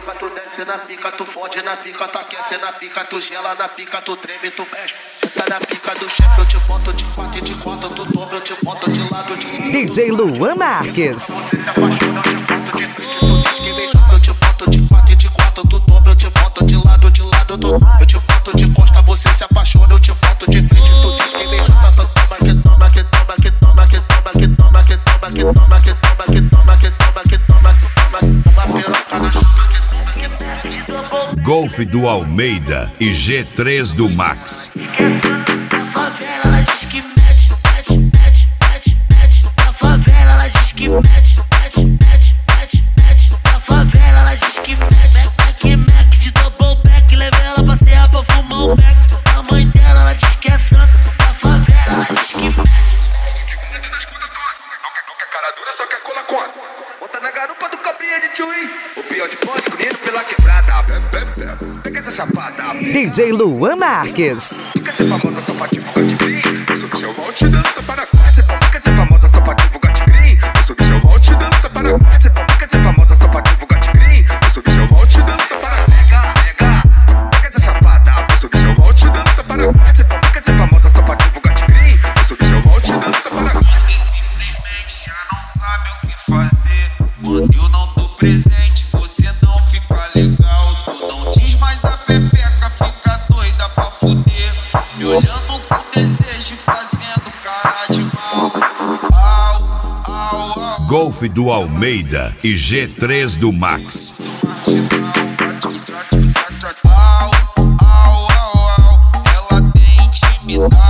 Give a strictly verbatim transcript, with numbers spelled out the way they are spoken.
Tu desce na pica, tu fode na pica, tu aquece na pica, tu gela na pica, tu treme, tu mexe. Cê tá na pica do chefe, eu te boto de quatro e de quatro, tu toma, eu te boto de lado de lado. D J Luan Marques. Você se apaixona, eu te boto de frente, tu diz que vem tudo, eu te boto de quatro e de quatro, tu toma, eu te boto de lado de lado, tu, eu te boto de costa, você se apaixona, eu te boto de frente, tu diz que vem tudo, toma, que toma, que toma, que toma, que toma, que toma, que toma, que toma, que toma, que toma, que toma, que toma, que toma, toma piroca na chama, que toma, que toma, que toma. Golf do Almeida e G três do Max. Na favela ela diz que mete, mete, mete, mete, mete. Na favela ela diz que mete, mete, mete, mete, mete. Na favela ela diz que mete. Mac, Mac de double back, leva ela pra serra pra fumar um back. A mãe dela ela diz que é santa. Na favela ela diz que mete. Não quer cara dura, só quer cola conta. Bota na garupa do cabrinha de tchuí. O pior de ponte, correndo pela quebrada. Pega essa chapada. D J Luan Marques. Quer ser famosa só pra divulgar de green? Eu sou bichão mal te dando tapa na cara. Quer ser famosa só pra divulgar de green? Eu sou bichão mal te dando tapa na cara. Quer ser famosa só pra divulgar de green? Eu sou bichão mal te dando tapa na cara. Pega, pega, pega essa chapada. Eu sou bichão mal te dando tapa na cara. Quer ser famosa só pra divulgar de green? Eu sou bichão mal te dando tapa na cara. Simplesmente já não sabe o que fazer. Quando eu não tô presente, você não fica legal. Tu não diz mais a pepeca, fica doida pra fuder. Me olhando com desejo e fazendo cara de mal. Au, au, au. Golf do Almeida e G três do Max. Au, au, au, au. Ela tem intimidade.